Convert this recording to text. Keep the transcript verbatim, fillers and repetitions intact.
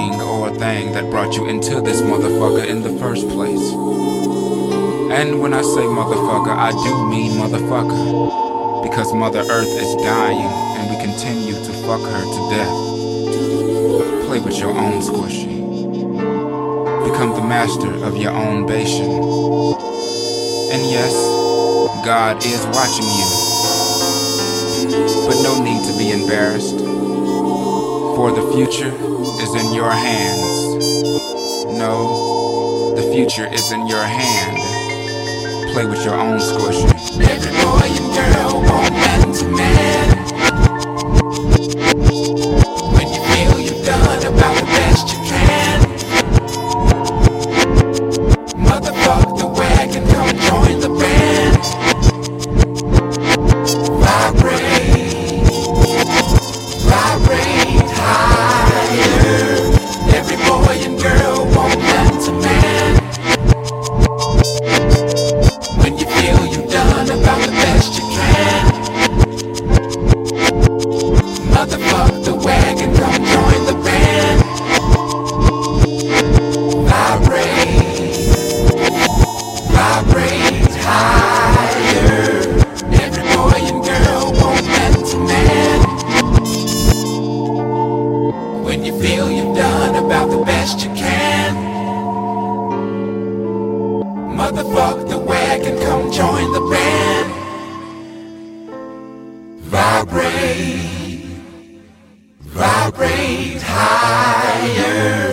being or thing that brought you into this motherfucker in the first place. And when I say motherfucker, I do mean motherfucker, because Mother Earth is dying and we continue to fuck her to death. Play with your own squishy. Become the master of your own bastion. And yes, God is watching you, but no need to be embarrassed, for the future is in your hands. No, the future is in your hand. Play with your own squishy. Every boy and girl want man to man. When you feel you've done about the best you can, motherfuck the wagon, come join the band. Vibrate, vibrate higher. Every boy and girl want man to man. When you feel you've done about the best you can, motherfuck the wagon, come join the band. Vibrate, vibrate higher. Every boy and girl want man to man. When you feel you've done about the best you can, motherfuck the wagon, come join the band. Vibrate, vibrate higher.